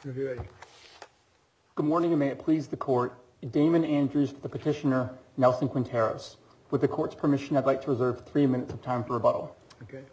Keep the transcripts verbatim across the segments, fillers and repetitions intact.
Good morning, and may it please the court. Damon Andrews, the petitioner, Nelson Quinteros. With the court's permission, I'd like to reserve three minutes of time for rebuttal. Okay.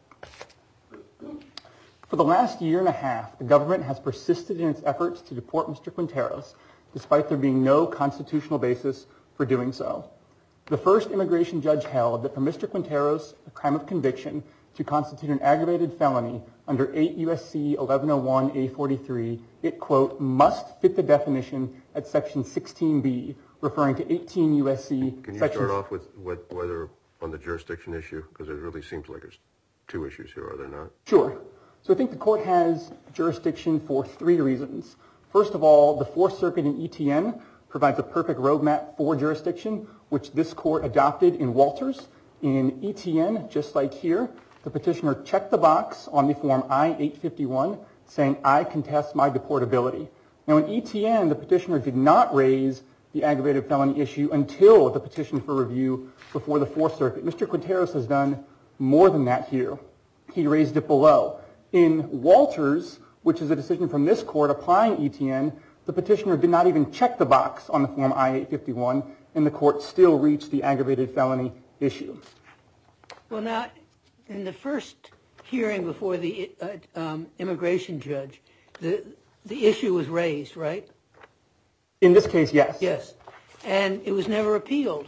For the last year and a half, the government has persisted in its efforts to deport Mister Quinteros, despite there being no constitutional basis for doing so. The first immigration judge held that for Mister Quinteros, a crime of conviction, to constitute an aggravated felony under eight U S C eleven oh one A forty-three, it, quote, must fit the definition at section sixteen B, referring to eighteen U S C. Can you start off with what, whether on the jurisdiction issue? Because it really seems like there's two issues here, are there not? Sure. So I think the court has jurisdiction for three reasons. First of all, the Fourth Circuit in E T N provides a perfect roadmap for jurisdiction, which this court adopted in Walters. In E T N, just like here, the petitioner checked the box on the form I eight fifty-one saying, I contest my deportability. Now, in E T N, the petitioner did not raise the aggravated felony issue until the petition for review before the Fourth Circuit. Mister Quinteros has done more than that here. He raised it below. In Walters, which is a decision from this court applying E T N, the petitioner did not even check the box on the form I eight fifty-one, and the court still reached the aggravated felony issue. Well, now, in the first hearing before the uh, um, immigration judge, the the issue was raised, right? In this case, yes. Yes. And it was never appealed.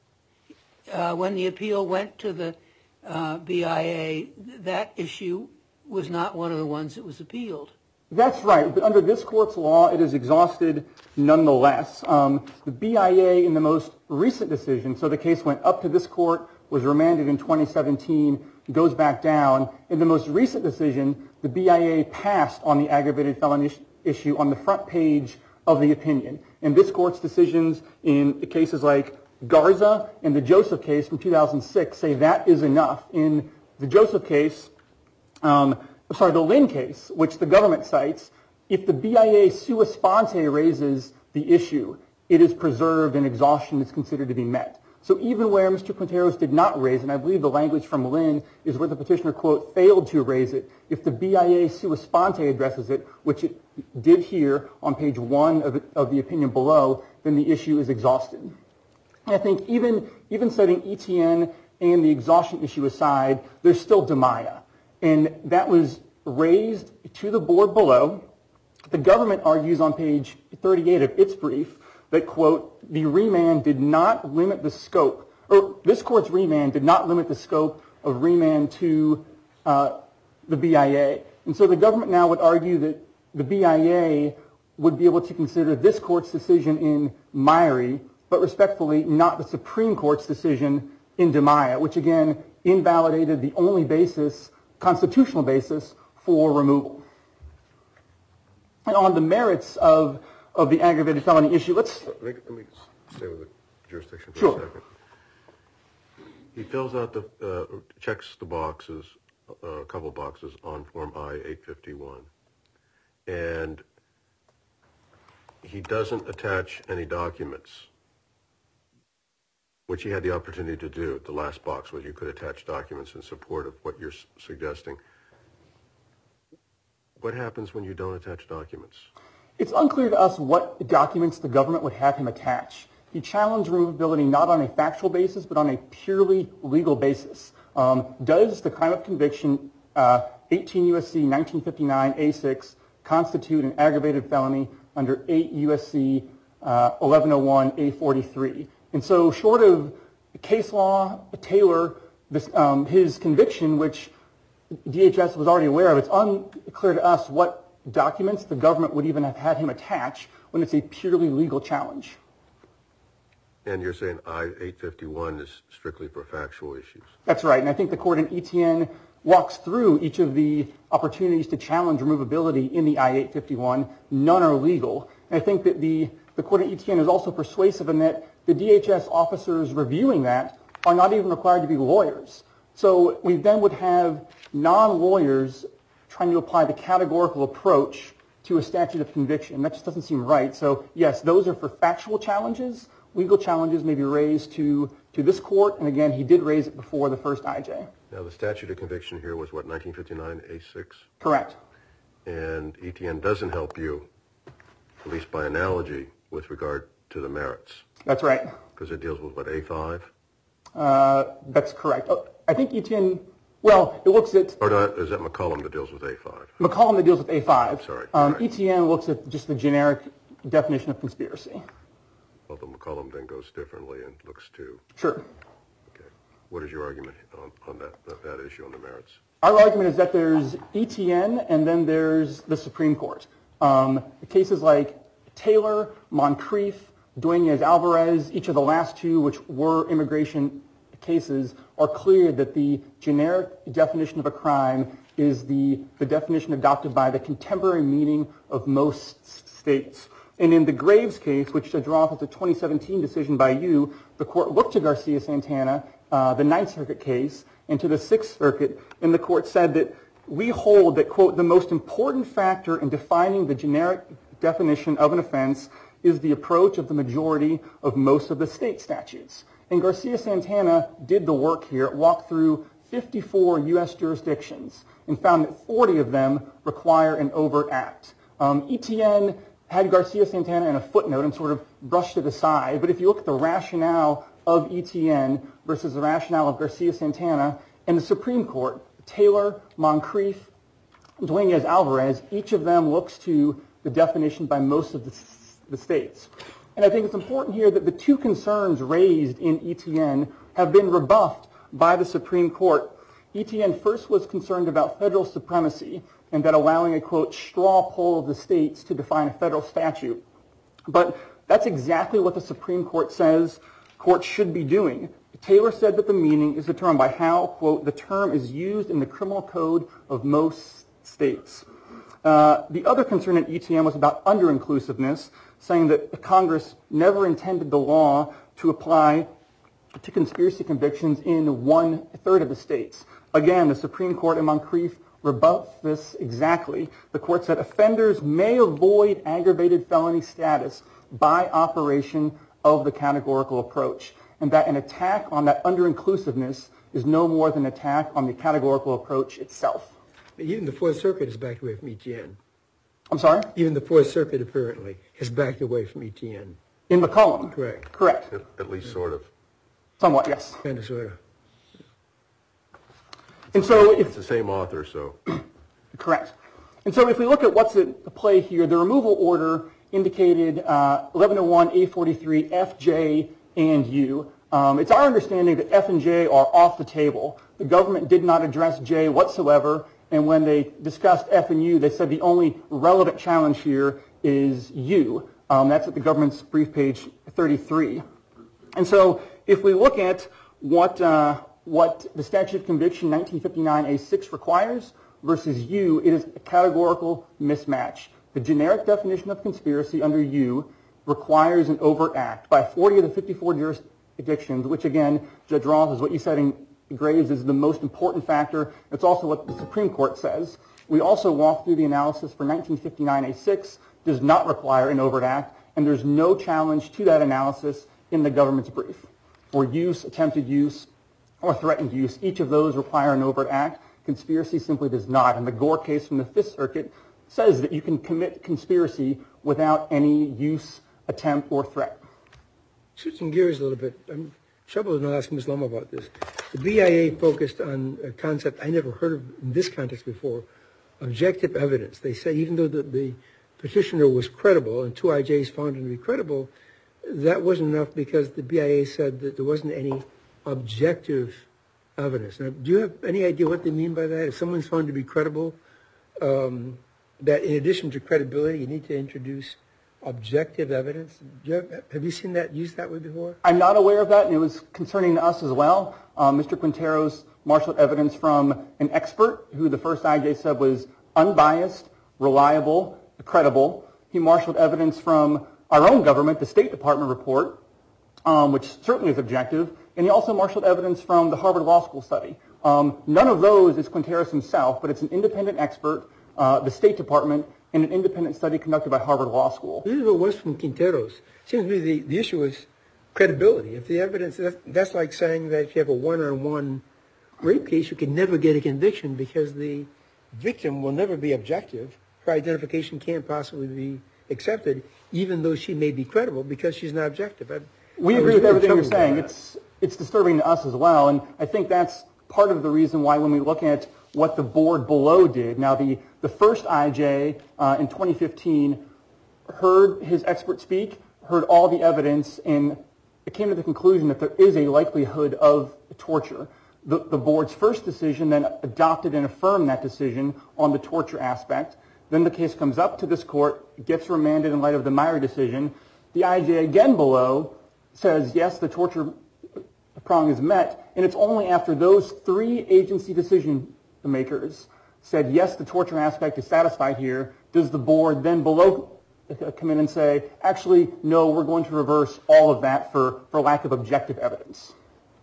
Uh, when the appeal went to the uh, B I A, that issue was not one of the ones that was appealed. That's right. But under this court's law, it is exhausted nonetheless. Um, the B I A in the most recent decision, so the case went up to this court, was remanded in twenty seventeen, goes back down. In the most recent decision, the B I A passed on the aggravated felony issue on the front page of the opinion. And this court's decisions in cases like Garza and the Joseph case from two thousand six say that is enough. In the Joseph case, um, sorry, the Lynn case, which the government cites, if the B I A sua sponte raises the issue, it is preserved and exhaustion is considered to be met. So even where Mister Quinteros did not raise, and I believe the language from Lynn is where the petitioner, quote, failed to raise it, if the B I A sua sponte addresses it, which it did here on page one of, it, of the opinion below, then the issue is exhausted. And I think even, even setting E T N and the exhaustion issue aside, there's still DiMaia. And that was raised to the board below. The government argues on page thirty-eight of its brief that, quote, the remand did not limit the scope, or this court's remand did not limit the scope of remand to uh, the B I A. And so the government now would argue that the B I A would be able to consider this court's decision in Myrie, but respectfully not the Supreme Court's decision in DiMaia, which again invalidated the only basis, constitutional basis, for removal. And on the merits of of the aggravated felony issue, let's... Let me, let me stay with the jurisdiction for sure. a second. He fills out the, uh, checks the boxes, uh, a couple boxes on Form I eight fifty-one. And he doesn't attach any documents, which he had the opportunity to do. The last box where you could attach documents in support of what you're s- suggesting. What happens when you don't attach documents? It's unclear to us what documents the government would have him attach. He challenged removability not on a factual basis, but on a purely legal basis. Um, does the crime of conviction, uh, eighteen U S C nineteen fifty-nine A six, constitute an aggravated felony under eight U S C uh, eleven oh one A forty-three? And so short of case law, Taylor, this, um, his conviction, which D H S was already aware of, it's unclear to us what documents the government would even have had him attach when it's a purely legal challenge. And you're saying I eight fifty-one is strictly for factual issues? That's right. And I think the court in E T N walks through each of the opportunities to challenge removability in the I eight fifty-one. None are legal. And I think that the, the court in E T N is also persuasive in that the D H S officers reviewing that are not even required to be lawyers. So we then would have non-lawyers trying to apply the categorical approach to a statute of conviction. That just doesn't seem right. So, yes, those are for factual challenges. Legal challenges may be raised to, to this court. And, again, he did raise it before the first I J. Now, the statute of conviction here was, what, nineteen fifty-nine A six? Correct. And E T N doesn't help you at least by analogy, with regard to the merits. That's right. Because it deals with, what, A five? Uh, that's correct. Oh, I think Etienne, well, it looks at... Or not, is that McCollum that deals with A five? McCollum that deals with A five. I'm sorry. Um, Right. Etienne looks at just the generic definition of conspiracy. Although McCollum then goes differently and looks to... Sure. Okay. What is your argument on, on that, that, that issue on the merits? Our argument is that there's Etienne and then there's the Supreme Court. Um, cases like Taylor, Moncrief, Dueñas-Alvarez, each of the last two, which were immigration cases, are clear that the generic definition of a crime is the, the definition adopted by the contemporary meaning of most states. And in the Graves case, which Judge Roth is a twenty seventeen decision by you, the court looked to Garcia-Santana, uh, the Ninth Circuit case, and to the Sixth Circuit, and the court said that we hold that, quote, the most important factor in defining the generic definition of an offense is the approach of the majority of most of the state statutes. And Garcia-Santana did the work here. It walked through fifty-four U S jurisdictions and found that forty of them require an overt act. Um, Etienne had Garcia-Santana in a footnote and sort of brushed it aside. But if you look at the rationale of Etienne versus the rationale of Garcia-Santana, and the Supreme Court, Taylor, Moncrief, Dueñas-Alvarez, each of them looks to the definition by most of the, the states. And I think it's important here that the two concerns raised in Etienne have been rebuffed by the Supreme Court. Etienne first was concerned about federal supremacy and that allowing a, quote, straw poll of the states to define a federal statute. But that's exactly what the Supreme Court says courts should be doing. Taylor said that the meaning is determined by how, quote, the term is used in the criminal code of most states. Uh, the other concern at Etienne was about under-inclusiveness, saying that Congress never intended the law to apply to conspiracy convictions in one-third of the states. Again, the Supreme Court in Moncrief rebuffed this exactly. The court said offenders may avoid aggravated felony status by operation of the categorical approach, and that an attack on that under-inclusiveness is no more than an attack on the categorical approach itself. Even the Fourth Circuit has backed away from Etienne. I'm sorry? Even the Fourth Circuit, apparently, has backed away from Etienne. In McCollum? Correct. Correct. At, at least sort of. Somewhat, yes. Kind of, sort of. And so if, It's the same author, so. correct. And so if we look at what's at play here, the removal order indicated uh, eleven oh one A forty-three F, J, and U. Um, it's our understanding that F and J are off the table. The government did not address J whatsoever, and when they discussed F and U, they said the only relevant challenge here is U. Um, that's at the government's brief page thirty-three. And so if we look at what uh, what the statute of conviction nineteen fifty-nine A six requires versus U, it is a categorical mismatch. The generic definition of conspiracy under U requires an overt act by forty of the fifty-four jurisdictions, which again, Judge Roth, is what you said in Graves is the most important factor. It's also what the Supreme Court says. We also walk through the analysis for nineteen fifty-nine A six, does not require an overt act, and there's no challenge to that analysis in the government's brief. For use, attempted use, or threatened use, each of those require an overt act. Conspiracy simply does not. And the Gore case from the Fifth Circuit says that you can commit conspiracy without any use, attempt, or threat. Switching gears a little bit, I'm troubled not asking Miz Loma about this. The B I A focused on a concept I never heard of in this context before, objective evidence. They say even though the, the petitioner was credible and two I Js found him to be credible, that wasn't enough because the B I A said that there wasn't any objective evidence. Now, do you have any idea what they mean by that? If someone's found to be credible, um, that in addition to credibility, you need to introduce objective evidence? Do you have, have you seen that used that way before? I'm not aware of that, and it was concerning to us as well. Um, Mister Quinteros marshaled evidence from an expert who the first I J said was unbiased, reliable, credible. He marshaled evidence from our own government, the State Department report, um, which certainly is objective, and he also marshaled evidence from the Harvard Law School study. Um, none of those is Quinteros himself, but it's an independent expert, uh, the State Department, and an independent study conducted by Harvard Law School. This is what was from Quinteros. Seems to me the, the issue is credibility. If the evidence, that's, that's like saying that if you have a one-on-one rape case, you can never get a conviction because the victim will never be objective. Her identification can't possibly be accepted, even though she may be credible because she's not objective. I, we I agree was with really everything you're troubled by saying. that. It's it's disturbing to us as well, and I think that's part of the reason why when we look at what the board below did. Now, the, the first I J uh, in twenty fifteen heard his expert speak, heard all the evidence, and it came to the conclusion that there is a likelihood of torture. The, the board's first decision then adopted and affirmed that decision on the torture aspect. Then the case comes up to this court, gets remanded in light of the Myrie decision. The I J again below says, yes, the torture prong is met, and it's only after those three agency decision makers said, yes, the torture aspect is satisfied here, does the board then below come in and say, actually, no, we're going to reverse all of that for, for lack of objective evidence.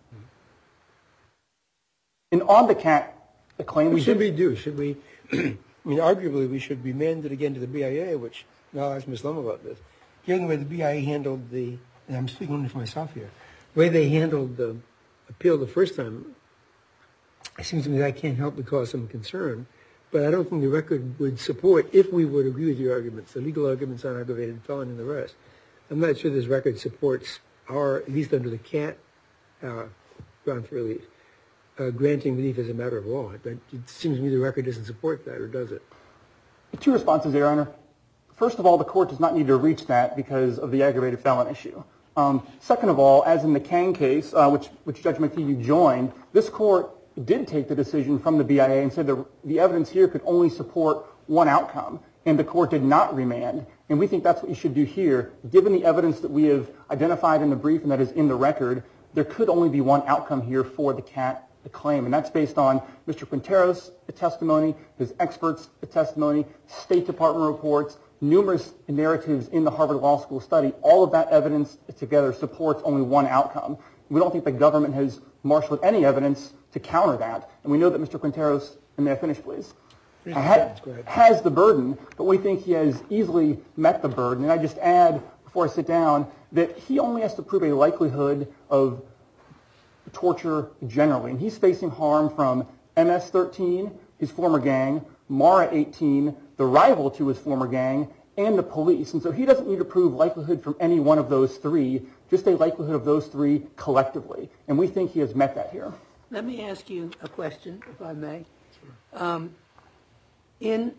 And on the cat the claim, What we should did, we do? Should we, I mean, arguably, we should remand it again to the B I A, which, now I'll ask Miz Lum about this. Given the way the B I A handled the, and I'm speaking only for myself here, the way they handled the appeal the first time, it seems to me that I can't help but cause some concern, but I don't think the record would support, if we would agree with your arguments, the legal arguments on aggravated felony and the rest. I'm not sure this record supports our, at least under the cat uh, ground for relief, uh, granting relief as a matter of law. But it seems to me the record doesn't support that, or does it? two responses there, Your Honor. First of all, the court does not need to reach that because of the aggravated felon issue. Um, second of all, as in the Kang case, uh, which, which Judge McKee joined, this court did take the decision from the B I A and said the, the evidence here could only support one outcome, and the court did not remand. And we think that's what you should do here. Given the evidence that we have identified in the brief and that is in the record, there could only be one outcome here for the cat the claim, and that's based on Mister Quintero's testimony, his experts' testimony, State Department reports, numerous narratives in the Harvard Law School study. All of that evidence together supports only one outcome. We don't think the government has marshaled any evidence to counter that, and we know that Mister Quintero's, and may I finish, please, ha- has the burden, but we think he has easily met the burden. And I just add, before I sit down, that he only has to prove a likelihood of torture generally, and he's facing harm from M S thirteen, his former gang, Mara eighteen, the rival to his former gang, and the police. And so he doesn't need to prove likelihood from any one of those three, just a likelihood of those three collectively. And we think he has met that here. Let me ask you a question, if I may. Um, in,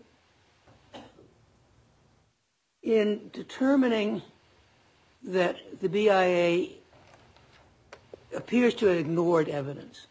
in determining that the B I A appears to have ignored evidence,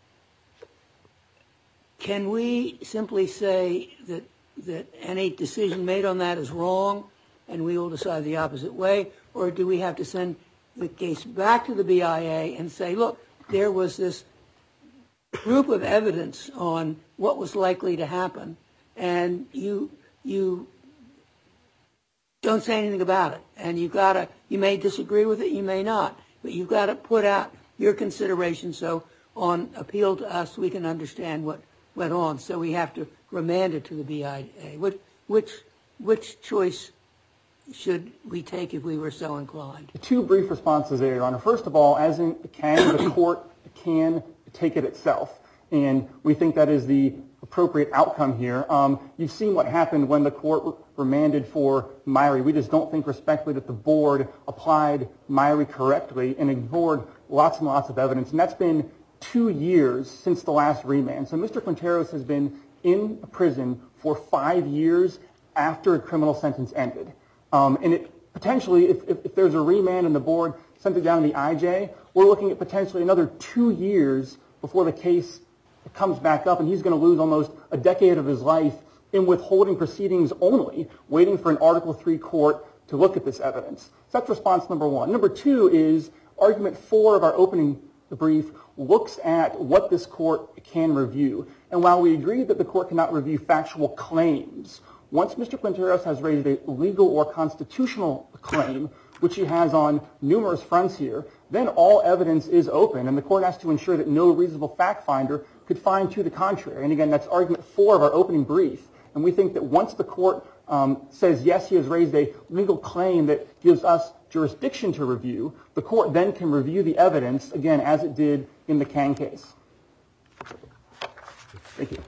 can we simply say that that any decision made on that is wrong and we will decide the opposite way, or do we have to send the case back to the B I A and say, look, there was this group of evidence on what was likely to happen, and you you don't say anything about it, and you've got to, you may disagree with it, you may not, but you've got to put out your consideration so on appeal to us we can understand what went on, so we have to remand it to the B I A. Which, which, which choice should we take if we were so inclined? Two brief responses there, Your Honor. First of all, as in Kang, the court can take it itself, and we think that is the appropriate outcome here. Um, you've seen what happened when the court remanded for Myrie. We just don't think respectfully that the board applied Myrie correctly and ignored lots and lots of evidence, and that's been two years since the last remand. So Mister Quinteros has been in prison for five years after a criminal sentence ended. Um, and it potentially, if, if, if there's a remand and the board sent it down to the I J, we're looking at potentially another two years before the case comes back up, and he's going to lose almost a decade of his life in withholding proceedings only, waiting for an Article three court to look at this evidence. So that's response number one. Number two is argument four of our opening brief looks at what this court can review. And while we agree that the court cannot review factual claims, once Mister Quinteros has raised a legal or constitutional claim, which he has on numerous fronts here, then all evidence is open, and the court has to ensure that no reasonable fact finder could find to the contrary. And again, that's argument four of our opening brief. And we think that once the court um, says, yes, he has raised a legal claim that gives us jurisdiction to review, the court then can review the evidence, again, as it did in the Kang case. Thank you.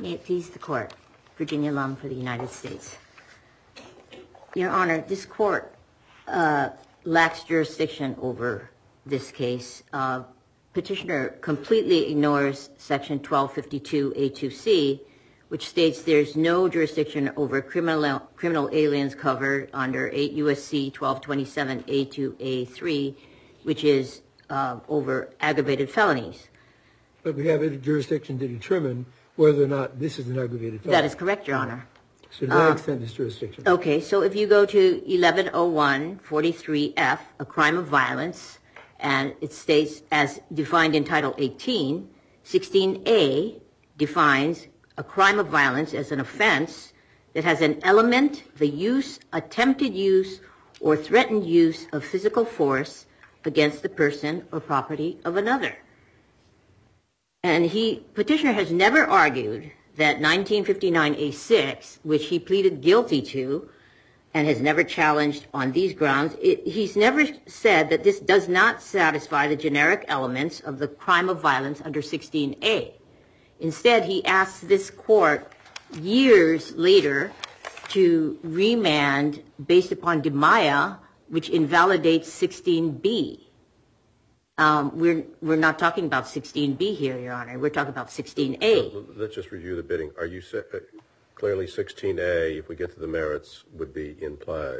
May it please the Court. Virginia Lum for the United States. Your Honor, this Court uh, lacks jurisdiction over this case. Uh, petitioner completely ignores Section twelve fifty-two A two C, which states there's no jurisdiction over criminal criminal aliens covered under eight U S C twelve twenty-seven A two A three, which is uh, over aggravated felonies. But we have a jurisdiction to determine whether or not this is an aggravated felony. That is correct, Your Honor. So to that uh, extent, this jurisdiction. Okay, so if you go to eleven oh one forty-three F, a crime of violence, and it states as defined in Title eighteen, sixteen A defines a crime of violence as an offense that has an element, the use, attempted use, or threatened use of physical force against the person or property of another. And he, petitioner has never argued that nineteen fifty-nine A six, which he pleaded guilty to and has never challenged on these grounds, it, he's never said that this does not satisfy the generic elements of the crime of violence under sixteen A. Instead, he asks this Court years later to remand based upon DiMaia, which invalidates sixteen B. Um, we're we're not talking about sixteen B here, Your Honor. We're talking about sixteen A. So let's just review the bidding. Are you uh, clearly sixteen A, if we get to the merits, would be in play?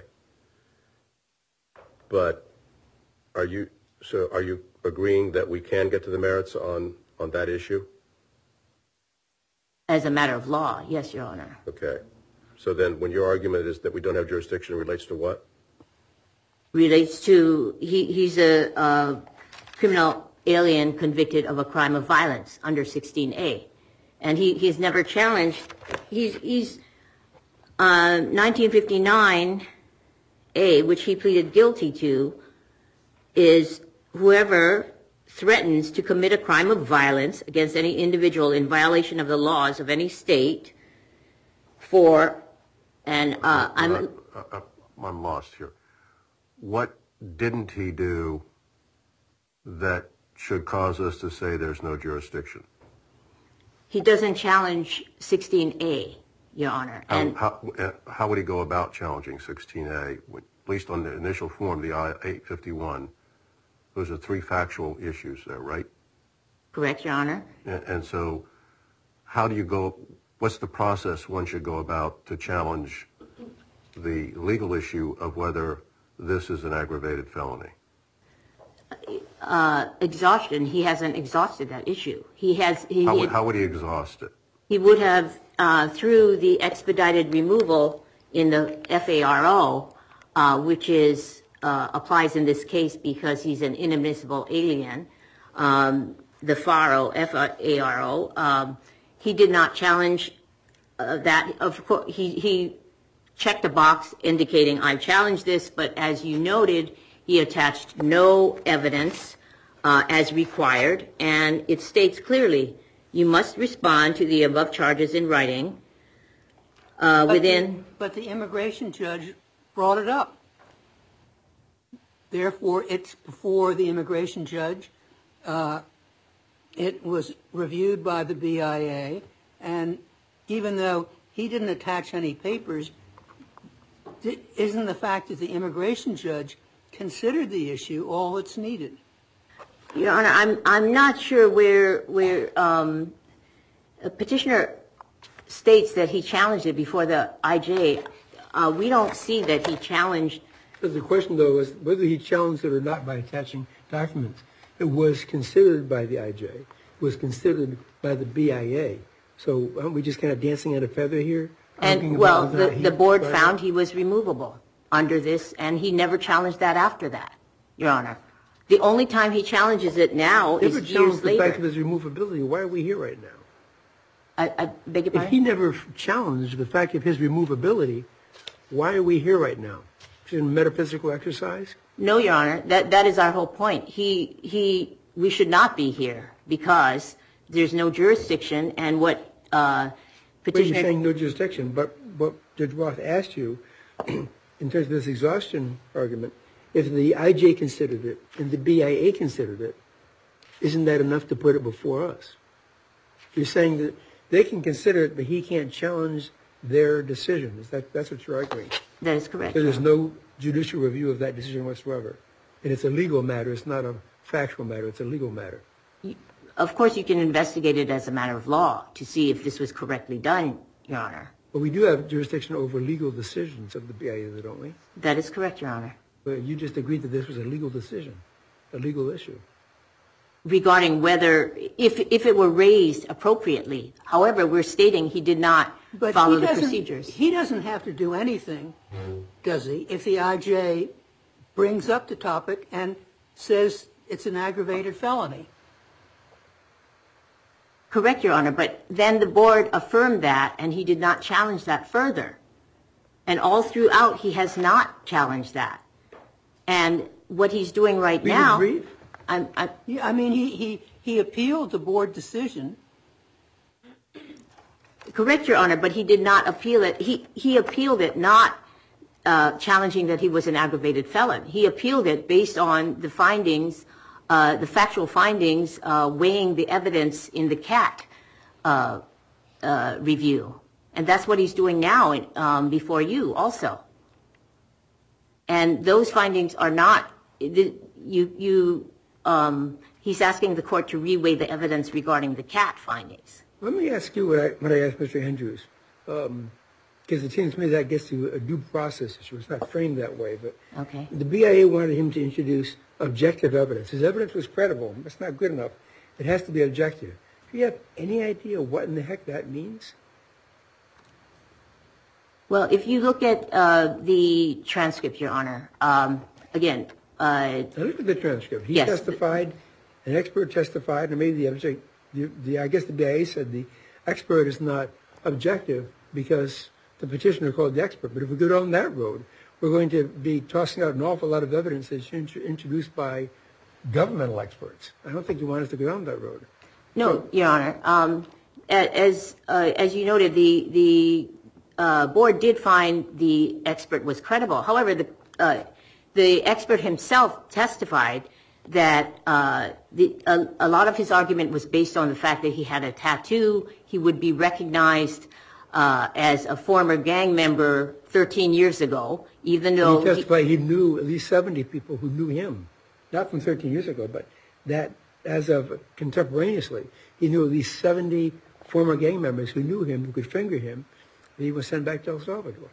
But are you so? Are you agreeing that we can get to the merits on on that issue? As a matter of law, yes, Your Honor. Okay. So then, when your argument is that we don't have jurisdiction, it relates to what? Relates to he he's a. Uh, criminal alien convicted of a crime of violence under sixteen A. And he, he's never challenged, he's, he's uh, nineteen fifty-nine A, which he pleaded guilty to, is whoever threatens to commit a crime of violence against any individual in violation of the laws of any state for, and uh, I'm... I'm, I'm lost here. What didn't he do that should cause us to say there's no jurisdiction? He doesn't challenge sixteen A, Your Honor. And how, how, how would he go about challenging sixteen A? At least on the initial form, the I eight fifty-one, those are three factual issues there, right? Correct, Your Honor. And, and so how do you go, what's the process one should go about to challenge the legal issue of whether this is an aggravated felony? Uh, exhaustion. He hasn't exhausted that issue. He has. He, how, would, how would he exhaust it? He would have uh, through the expedited removal in the F A R O, uh, which is uh, applies in this case because he's an inadmissible alien. Um, the F A R O, F A R O. Um, he did not challenge uh, that. Of course, he he checked a box indicating I challenged this, but as you noted, he attached no evidence uh, as required, and it states clearly, you must respond to the above charges in writing uh, but within... The, but the immigration judge brought it up. Therefore, it's before the immigration judge. Uh, it was reviewed by the B I A, and even though he didn't attach any papers, isn't the fact that the immigration judge considered the issue all that's needed? Your Honor, I'm I'm not sure where where um, a petitioner states that he challenged it before the I J. Uh, we don't see that he challenged. But the question, though, is whether he challenged it or not by attaching documents. It was considered by the I J. It was considered by the B I A. So aren't we just kind of dancing at a feather here? And well, the, the board found he was removable under this, and he never challenged that after that, Your Honor. The only time he challenges it now never is years the later. fact of his removability. Why are we here right now? I, I beg your pardon? If he never challenged the fact of his removability, why are we here right now? Is it a metaphysical exercise? No, Your Honor. That that is our whole point. He he. We should not be here because there's no jurisdiction, and what uh, petitioner. But you're saying no jurisdiction, but what Judge Roth asked you. In terms of this exhaustion argument, if the I J considered it and the B I A considered it, isn't that enough to put it before us? You're saying that they can consider it, but he can't challenge their decision. Is that, that's what you're arguing? That is correct. So there's no judicial review of that decision whatsoever. And it's a legal matter. It's not a factual matter. It's a legal matter. Of course, you can investigate it as a matter of law to see if this was correctly done, Your Honor. But we do have jurisdiction over legal decisions of the B I A, don't we? That is correct, Your Honor. But you just agreed that this was a legal decision, a legal issue. Regarding whether, if if it were raised appropriately. However, we're stating he did not But follow he the doesn't- procedures. He doesn't have to do anything, does he, if the I J brings up the topic and says it's an aggravated felony? Correct, Your Honor, but then the board affirmed that, and he did not challenge that further. And all throughout, he has not challenged that. And what he's doing right Read his now, brief. I'm, I'm, Yeah, I mean, he, he, he appealed the board decision. correct, Your Honor, but he did not appeal it. He he appealed it not uh, challenging that he was an aggravated felon. He appealed it based on the findings, uh, the factual findings, uh, weighing the evidence in the C A T uh, uh, review, and that's what he's doing now um, before you also. And those findings are not the, you you. Um, he's asking the court to reweigh the evidence regarding the C A T findings. Let me ask you what I, what I asked Mister Andrews, because um, it seems to me that gets to a due process issue. It's not framed that way, but Okay. the B I A wanted him to introduce objective evidence. His evidence was credible. That's not good enough. It has to be objective. Do you have any idea what in the heck that means? Well, if you look at uh, the transcript, Your Honor, um, again, uh, Now look at the transcript. He Yes. testified, an expert testified, and maybe the object, the, the I guess the B I A said the expert is not objective because the petitioner called the expert. But if we go down that road, we're going to be tossing out an awful lot of evidence that's int- introduced by governmental experts. I don't think you want us to go down that road. no, Your Honor. Um, a- as uh, as you noted, the the uh, board did find the expert was credible. However, the uh, the expert himself testified that uh, the, a, a lot of his argument was based on the fact that he had a tattoo. He would be recognized uh, as a former gang member thirteen years ago, even though He testified he knew at least seventy people who knew him, not from thirteen years ago, but that as of contemporaneously, he knew at least seventy former gang members who knew him, who could finger him, and he was sent back to El Salvador.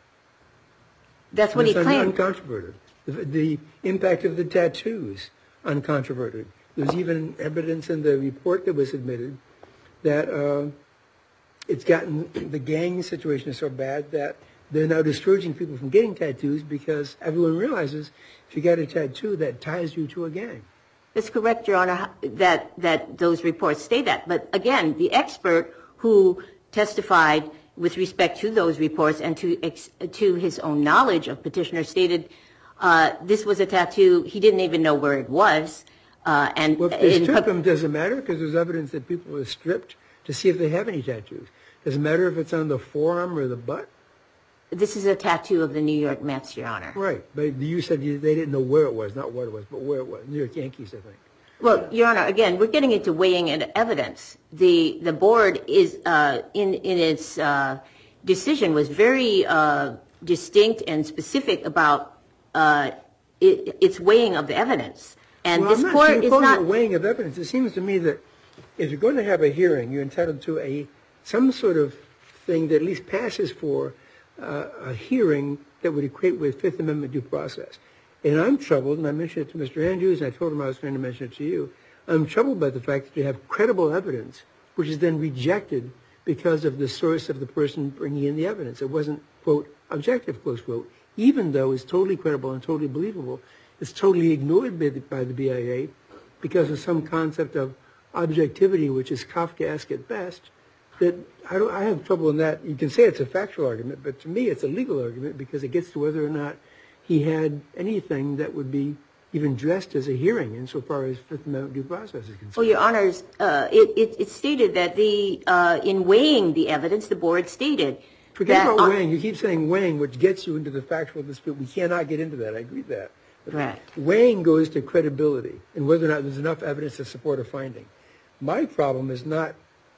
that's what he That's claimed. uncontroverted. The, the impact of the tattoos, uncontroverted. There's even evidence in the report that was admitted that uh, it's gotten, the gang situation is so bad that they're now discouraging people from getting tattoos because everyone realizes if you get a tattoo, that ties you to a gang. That's correct, Your Honor, that, that those reports state that. But again, the expert who testified with respect to those reports and to ex, to his own knowledge of petitioner stated uh, this was a tattoo. He didn't even know where it was. Uh, and Well, if they in strip pub- them, does it matter? Because there's evidence that people are stripped to see if they have any tattoos. Does it matter if it's on the forearm or the butt? this is a tattoo of the New York Mets, Your Honor. Right, but you said you, they didn't know where it was, not what it was, but where it was. New York Yankees, I think. Well, Your Honor, again, we're getting into weighing and evidence. The the board is uh, in in its uh, decision was very uh, distinct and specific about uh, it, its weighing of the evidence, and well, this I'm not court sure is opposed not. to weighing of evidence. It seems to me that if you're going to have a hearing, you're entitled to a some sort of thing that at least passes for uh, a hearing that would equate with Fifth Amendment due process. And I'm troubled, and I mentioned it to Mister Andrews, and I told him I was going to mention it to you. I'm troubled by the fact that you have credible evidence, which is then rejected because of the source of the person bringing in the evidence. It wasn't, quote, objective, close quote, even though it's totally credible and totally believable. It's totally ignored by the, by the B I A because of some concept of objectivity, which is Kafkaesque at best. That I, don't, I have trouble in that. You can say it's a factual argument, but to me it's a legal argument because it gets to whether or not he had anything that would be even dressed as a hearing insofar as Fifth Amendment due process is concerned. Well, Your Honors, uh, it, it, it stated that the uh, in weighing the evidence, the board stated Forget that about on- weighing. You keep saying weighing, which gets you into the factual dispute. We cannot get into that. I agree with that. But Right. weighing goes to credibility and whether or not there's enough evidence to support a finding. My problem is not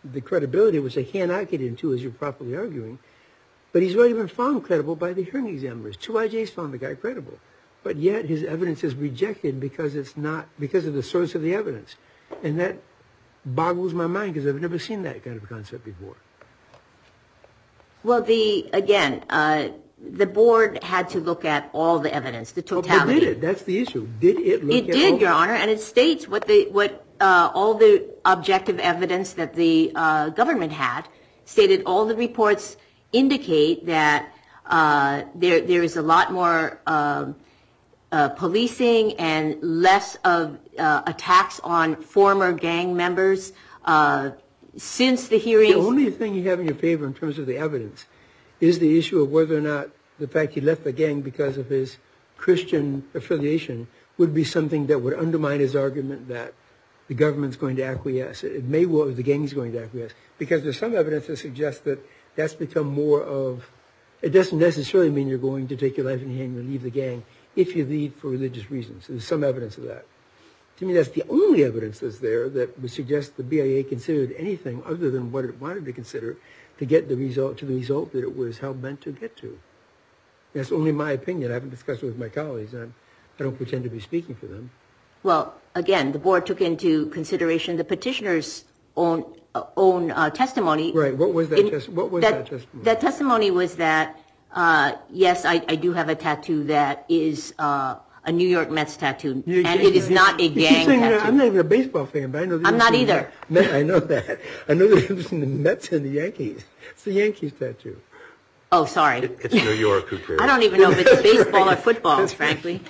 the credibility, which I cannot get into as you're properly arguing, but he's already been found credible by the hearing examiners. Two I Js found the guy credible, but yet his evidence is rejected because it's not, because of the source of the evidence. And that boggles my mind because I've never seen that kind of concept before. Well, the, again, uh, the board had to look at all the evidence, the But totality. did it? That's the issue. Did it look It at did, all? Your Honor, and it states what the what uh, all the objective evidence that the uh, government had stated. All the reports indicate that uh, there there is a lot more um, uh, policing and less of uh, attacks on former gang members uh, since the hearings. The only thing you have in your favor in terms of the evidence is the issue of whether or not the fact he left the gang because of his Christian affiliation would be something that would undermine his argument that the government's going to acquiesce. It may well the gang's going to acquiesce, because there's some evidence that suggests that that's become more of, it doesn't necessarily mean you're going to take your life in your hand and leave the gang if you leave for religious reasons. There's some evidence of that. To me, that's the only evidence that's there that would suggest the B I A considered anything other than what it wanted to consider to get the result, to the result that it was hell bent to get to. That's only my opinion. I haven't discussed it with my colleagues, and I don't pretend to be speaking for them. Well, again, the board took into consideration the petitioner's own uh, own uh, testimony. Right. What was that? In, Tes- what was that, that testimony? That testimony was that uh, yes, I, I do have a tattoo that is uh, a New York Mets tattoo, You- and you- it is you- not a you keep gang saying tattoo. that. I'm not even a baseball fan, but I know. the I'm not difference either. between the Met- I know that. I know the difference between the Mets and the Yankees. It's the Yankees tattoo. Oh, sorry. It, it's New York. Who cares? I don't even know if it's baseball or football, That's frankly.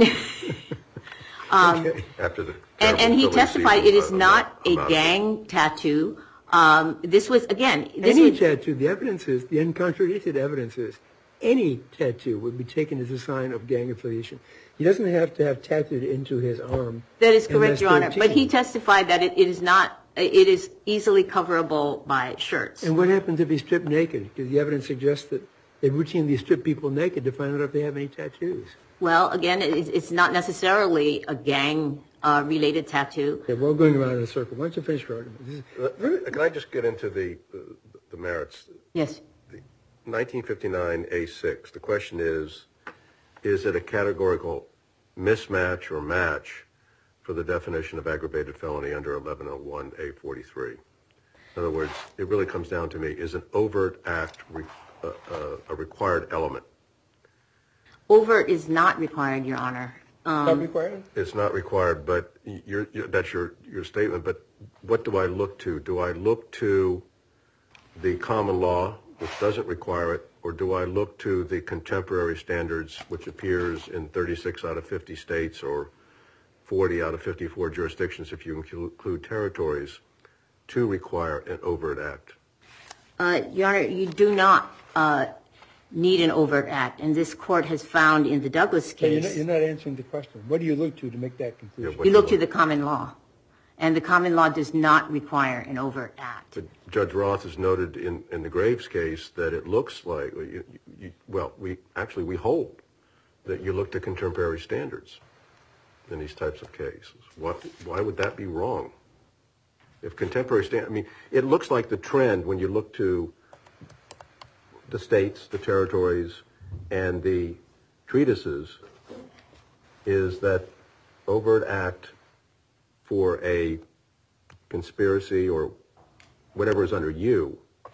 Okay. After the And, and he terrible testified season, it is I'm not I'm a out of it. gang tattoo. Um, this was, again, this Any was, tattoo, the evidence is, the uncontradicted evidence is, any tattoo would be taken as a sign of gang affiliation. He doesn't have to have tattooed into his arm. that is M correct, S Your Honor. But he thirteen. testified that it, it is not, it is easily coverable by shirts. And what happens if he's stripped naked? Because the evidence suggests that they routinely strip people naked to find out if they have any tattoos. Well, again, it, it's not necessarily a gang uh, related tattoo. Okay, we're all going around in a circle. Why don't you finish your argument? This is, Uh, Can I just get into the uh, the merits? Yes. nineteen fifty-nine A six, the question is, is it a categorical mismatch or match for the definition of aggravated felony under eleven oh one A forty-three? In other words, it really comes down to me, is an overt act re, uh, uh, a required element? Overt is not required, Your Honor. Um, not required? It's not required, but you're, you're, that's your, your statement, but what do I look to? Do I look to the common law, which doesn't require it, or do I look to the contemporary standards, which appears in thirty-six out of fifty states or forty out of fifty-four jurisdictions, if you include territories, to require an overt act? Uh, Your Honor, you do not uh, need an overt act, and this court has found in the Douglas Hey, you're, case, not, you're not answering the question. What do you look to to make that conclusion? Yeah, what you do look to the common law, and the common law does not require an overt act. But Judge Roth has noted in, in the Graves case that it looks like, you, you, well, we actually we hold that you look to contemporary standards in these types of cases. What, why would that be wrong? If contemporary stand, I mean, it looks like the trend when you look to the states, the territories, and the treatises is that overt act for a conspiracy or whatever is under you,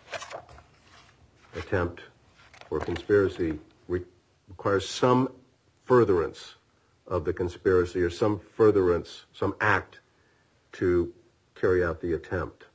attempt or conspiracy re- requires some furtherance of the conspiracy or some furtherance, some act to carry out the attempt.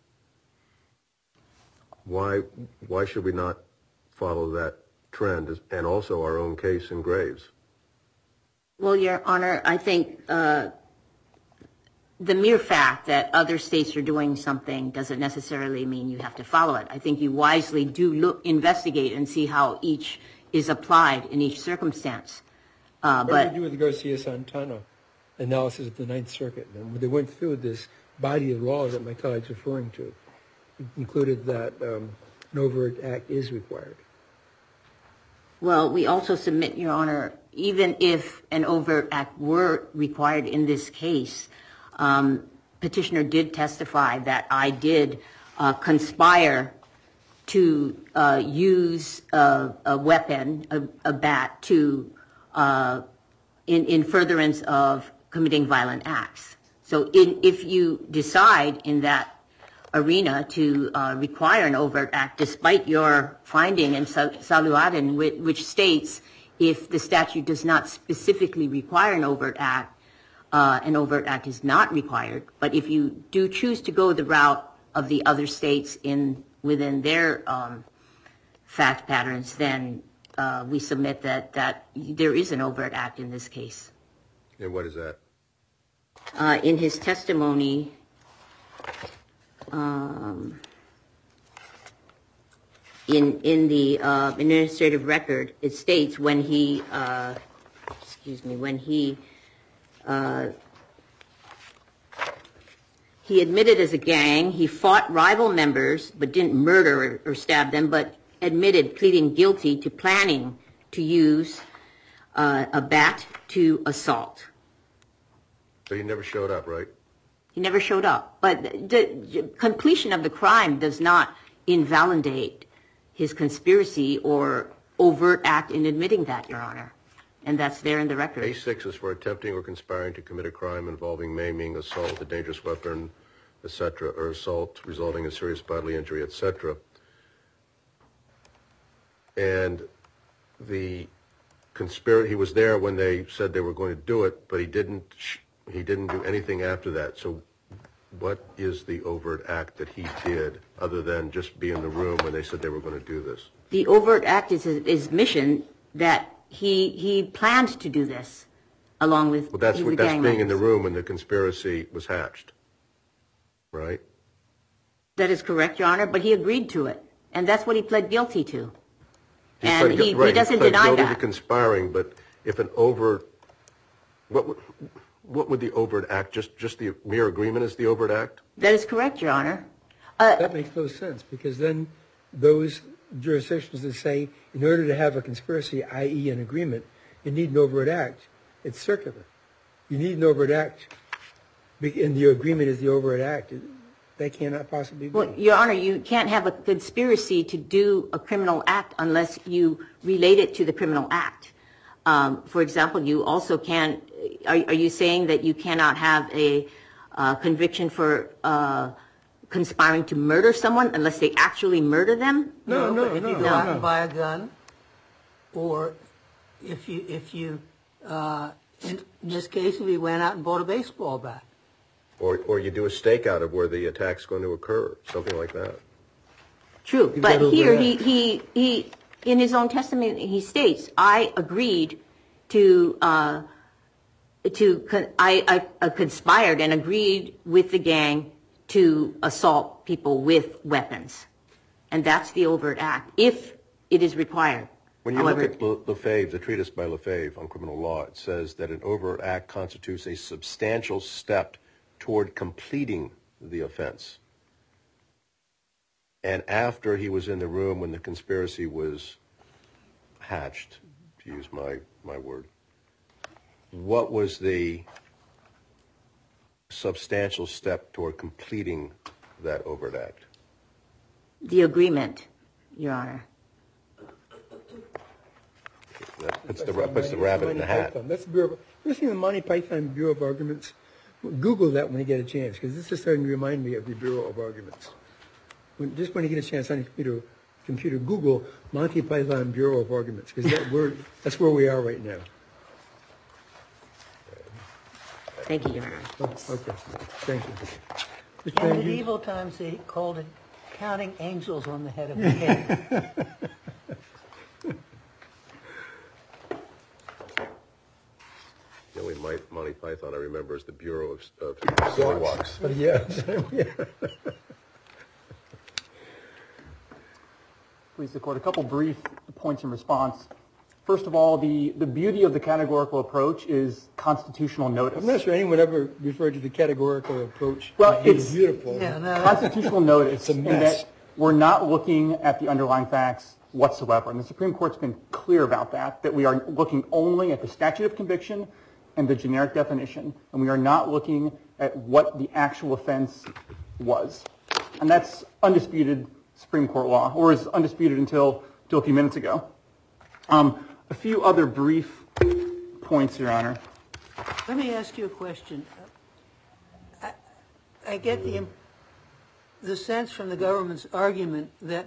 Why, why should we not follow that trend as, and also our own case in Graves? Well, Your Honor, I think uh, the mere fact that other states are doing something doesn't necessarily mean you have to follow it. I think you wisely do look, investigate, and see how each is applied in each circumstance. Uh, What but did you do with the Garcia Santana analysis of the Ninth Circuit? And when they went through this body of law that my colleague's referring to, it concluded that um, an overt act is required. Well, we also submit, Your Honor, even if an overt act were required in this case, um, petitioner did testify that I did uh, conspire to uh, use a, a weapon, a, a bat, to uh, in, in furtherance of committing violent acts. So in, if you decide in that arena to uh, require an overt act, despite your finding in Saluadin, which, which states if the statute does not specifically require an overt act, uh, an overt act is not required. But if you do choose to go the route of the other states in within their um, fact patterns, then uh, we submit that, that there is an overt act in this case. And what is that? Uh, in his testimony, um, in in the uh, administrative record, it states when he, uh, excuse me, when he uh, he admitted as a gang, he fought rival members but didn't murder or, or stab them, but admitted pleading guilty to planning to use uh, a bat to assault. So he never showed up, right? He never showed up. But the, the completion of the crime does not invalidate his conspiracy or overt act in admitting that, Your Honor. And that's there in the record. A six is for attempting or conspiring to commit a crime involving maiming, assault with a dangerous weapon, et cetera, or assault resulting in serious bodily injury, et cetera. And the conspiracy, he was there when they said they were going to do it, but he didn't. He didn't do anything after that. So what is the overt act that he did other than just be in the room when they said they were going to do this? The overt act is his mission that he he planned to do this along with Well, that's the what, that's gang being in the members. room when the conspiracy was hatched, right? That is correct, Your Honor, but he agreed to it. And that's what he pled guilty to. He and pled, he, right, he doesn't pled deny guilty that. to conspiring, but if an overt, what would, what would the overt act, just, just the mere agreement is the overt act? That is correct, Your Honor. Uh, That makes no sense, because then those jurisdictions that say in order to have a conspiracy, that is an agreement, you need an overt act. It's circular. You need an overt act, and the agreement is the overt act. That cannot possibly be. Well, Your Honor, you can't have a conspiracy to do a criminal act unless you relate it to the criminal act. Um, for example, you also can't, are, are you saying that you cannot have a uh, conviction for uh, conspiring to murder someone unless they actually murder them? No, no, but if no, you go no, out no. and buy a gun, or if you, if you, uh, in this case, if you went out and bought a baseball bat. Or, or you do a stakeout of where the attack's going to occur, something like that. True, You've but got here overt he, act. he, he, in his own testimony, he states, I agreed to, uh, to, con- I, I uh, conspired and agreed with the gang to assault people with weapons. And that's the overt act, if it is required. When you However, look at Le- Lefebvre, the treatise by Lefebvre on criminal law, it says that an overt act constitutes a substantial step toward completing the offense. And after he was in the room when the conspiracy was hatched, to use my, my word, what was the substantial step toward completing that overt act? the agreement, Your Honor. That puts the, puts the rabbit in the hat. That's the Bureau. Of, you ever seen the Monty Python Bureau of Arguments? Google that when you get a chance, because this is starting to remind me of the Bureau of Arguments. When, just when you get a chance on your computer, computer Google Monty Python Bureau of Arguments, because that word, that's where we are right now. Thank you, Your Honor. Oh, okay, thank you. Mister In Andrews? medieval times, they called it counting angels on the head of the head. The only Mon- Monty Python I remember is the Bureau of, of Silly Walks. But yeah, yeah. Please, the court, a couple brief points in response. First of all, the, the beauty of the categorical approach is constitutional notice. I'm not sure anyone ever referred to the categorical approach. Well, as being it's- beautiful. Yeah, no, Constitutional notice It's a in mess. that we're not looking at the underlying facts whatsoever. And the Supreme Court's been clear about that, that we are looking only at the statute of conviction and the generic definition, and we are not looking at what the actual offense was. And that's undisputed Supreme Court law, or is undisputed until, until a few minutes ago. Um, a few other brief points, Your Honor. Let me ask you a question. I, I get the, the sense from the government's argument that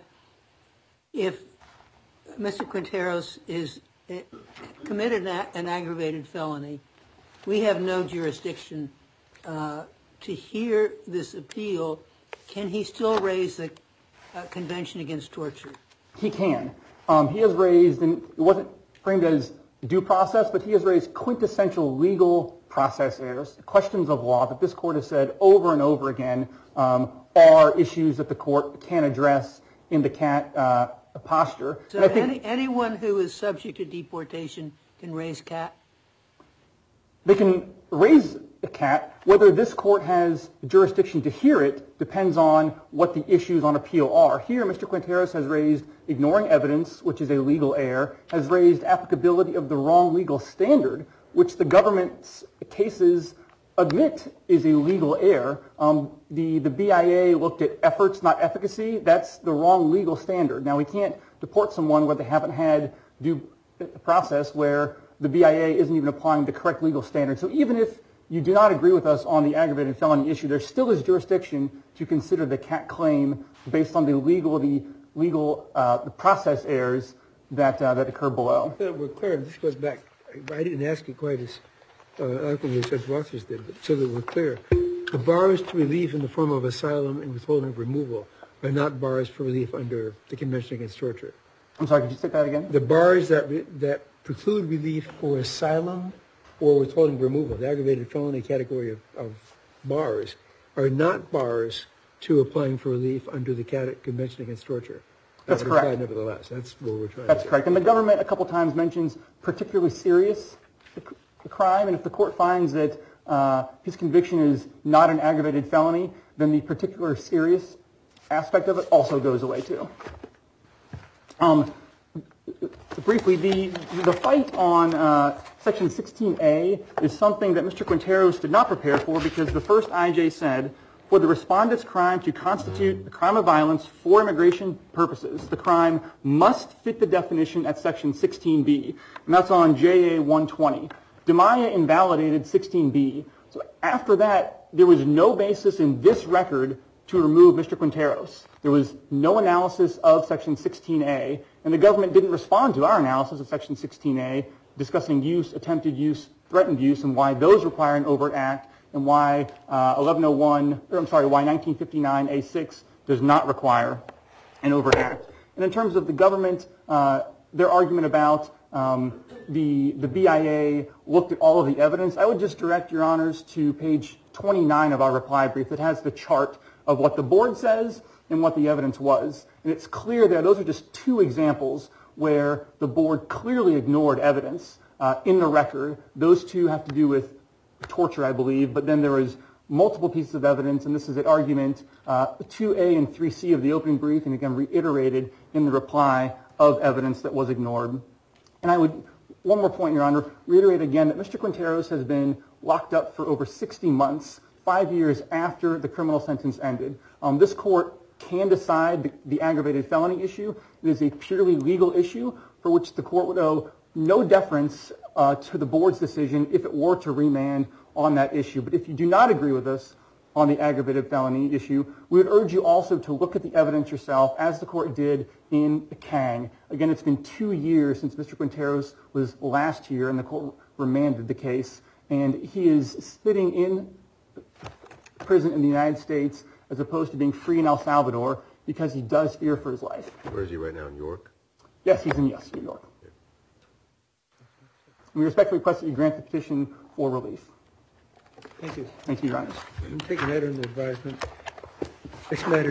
if Mister Quinteros is uh, committed an, an aggravated felony, we have no jurisdiction uh, to hear this appeal. Can he still raise the uh, Convention Against Torture? He can. Um, he has raised, and it wasn't framed as due process, but he has raised quintessential legal process errors, questions of law that this court has said over and over again um, are issues that the court can address in the cat uh, posture. So and I think any, anyone who is subject to deportation can raise cat? they can raise a cat. Whether this court has jurisdiction to hear it depends on what the issues on appeal are. Here, Mister Quinteros has raised ignoring evidence, which is a legal error, has raised applicability of the wrong legal standard, which the government's cases admit is a legal error. Um, the, the B I A looked at efforts, not efficacy. That's the wrong legal standard. Now, we can't deport someone where they haven't had due process, where the B I A isn't even applying the correct legal standard. So even if you do not agree with us on the aggravated felony issue, there still is jurisdiction to consider the cat claim based on the legal, the legal, uh, the process errors that uh, that occur below. So that we're clear, this goes back. I didn't ask it quite as uh, eloquently as Judge Walters did, but so that we're clear, the bars to relief in the form of asylum and withholding of removal are not bars for relief under the Convention Against Torture. I'm sorry, could you say that again? The bars that re- that preclude relief for asylum or withholding removal, the aggravated felony category of, of bars, are not bars to applying for relief under the Convention Against Torture. That's That correct. applied nevertheless. That's what we're trying That's to say. correct. And the government a couple times mentions particularly serious the crime, and if the court finds that uh, his conviction is not an aggravated felony, then the particular serious aspect of it also goes away too. Um, briefly, the the fight on uh, Section sixteen A is something that Mister Quinteros did not prepare for, because the first I J said, for the respondent's crime to constitute a crime of violence for immigration purposes, the crime must fit the definition at Section sixteen B, and that's on J A one twenty. DiMaia invalidated sixteen B. So after that, there was no basis in this record to remove Mister Quinteros. There was no analysis of Section sixteen A, and the government didn't respond to our analysis of Section sixteen A, discussing use, attempted use, threatened use, and why those require an overt act, and why uh, eleven oh one, or I'm sorry, why nineteen fifty-nine A six does not require an overt act. And in terms of the government, uh, their argument about um, the the B I A looked at all of the evidence, I would just direct your honors to page twenty-nine of our reply brief that has the chart of what the board says and what the evidence was. And it's clear there, those are just two examples where the board clearly ignored evidence uh, in the record. Those two have to do with torture, I believe, but then there was multiple pieces of evidence, and this is an argument uh, two A and three C of the opening brief, and again reiterated in the reply of evidence that was ignored. And I would, one more point, Your Honor, reiterate again that Mister Quinteros has been locked up for over sixty months, five years after the criminal sentence ended. Um, this court can decide the, the aggravated felony issue. It is a purely legal issue for which the court would owe no deference uh, to the board's decision if it were to remand on that issue. But if you do not agree with us on the aggravated felony issue, we would urge you also to look at the evidence yourself, as the court did in Kang. Again, it's been two years since Mister Quinteros was last here, and the court remanded the case, and he is sitting in prison in the United States as opposed to being free in El Salvador because he does fear for his life. Where is he right now, in York? Yes, he's in yes, New York. We respectfully request that you grant the petition for relief. Thank you. Thank you, Your Honors. I'm taking that under advisement. Next matter.